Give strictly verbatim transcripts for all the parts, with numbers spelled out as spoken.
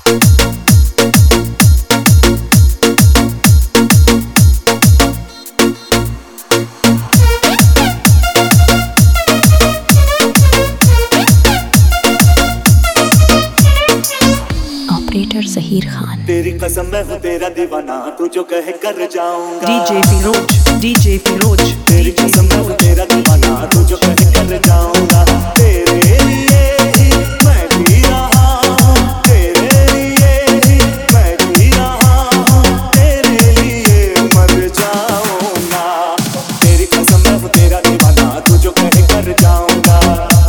ज़हीर खान। तेरी कसम मैं हूँ तेरा दीवाना, तू जो कहे कर जाऊंगा। DJ Firoz, DJ Firoz. तेरी कसम मैं हूँ तेरा दीवाना, तू जो कहे कर जाऊंगा। तेरे लिए ही मैं जी रहा हूँ, तेरे लिए ही मैं जी रहा हूँ, तेरे लिए मर जाऊंगा। तेरी कसम मैं हूँ तेरा दीवाना, तू जो कहे कर जाऊंगा।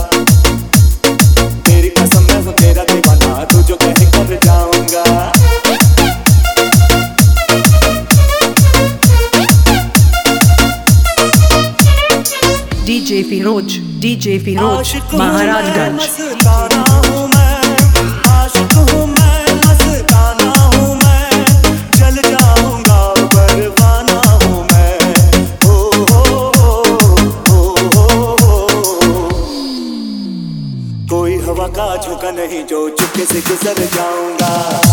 तेरी कसम मैं हूँ तेरा दीवाना, तू जो कहे कर जाऊंगा। DJ Firoz, DJ Firoz, Maharajganj. मस्ताना हूँ मैं, आशिक हूँ मैं, मस्ताना हूँ मैं, जल जाऊंगा परवाना हूँ मैं। ओ हो हो हो हो, कोई हवा का झोंका नहीं जो चुपके से गुजर जाऊंगा।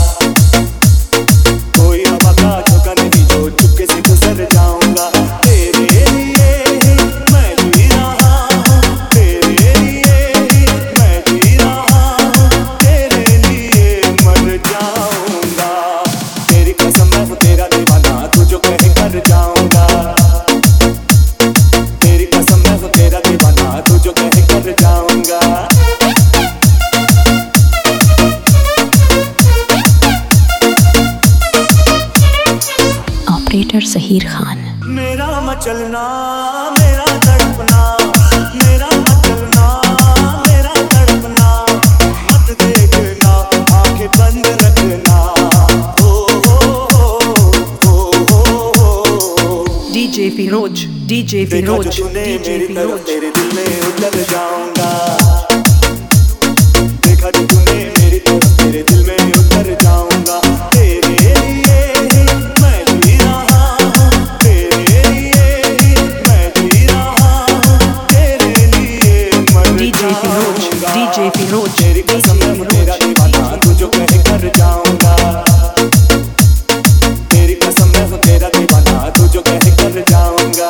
कोई हवा का झोंका नहीं जो चुपके से गुजर जाऊंगा। तेरे लिए ही मैं जी रहा हूँ, तेरे लिए ही मैं जी रहा हूँ, तेरे लिए मर जाऊंगा। तेरी कसम मैं हूँ तेरा दीवाना, तू जो कहे कर जाऊंगा। तेरी कसम मैं हूँ तेरा दीवाना, तू जो कहे कर जाऊंगा। ऑपरेटर ज़हीर खान। मेरा मचलना, मेरा तड़पना, मेरा मचलना, मेरा तड़पना, मत देखना, आंखें बंद रखना। ओ हो हो हो हो, DJ Firoz, DJ Firoz, DJ Firoz. तेरे दिल में उतर जाऊंगा। देखा जो तूने मेरी तरफ, तेरे दिल में उतर जाऊंगा। तेरे लिए ही मैं जी रहा हूँ, तेरे लिए ही मैं जी रहा हूँ, तेरे लिए मर डीजे फिरोज, डीजे फिरोज। तेरी कसम मैं हूँ तेरा दीवाना, तू जो कहे कर जाऊंगा। तेरी कसम मैं हूँ तेरा दीवाना, तू जो कहे कर जाऊंगा।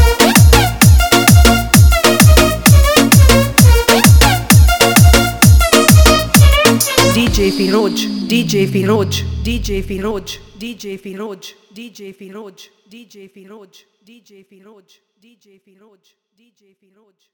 DJ Firoz, DJ Firoz, DJ Firoz, DJ Firoz, DJ Firoz, DJ Firoz, DJ Firoz, DJ Firoz, DJ Firoz.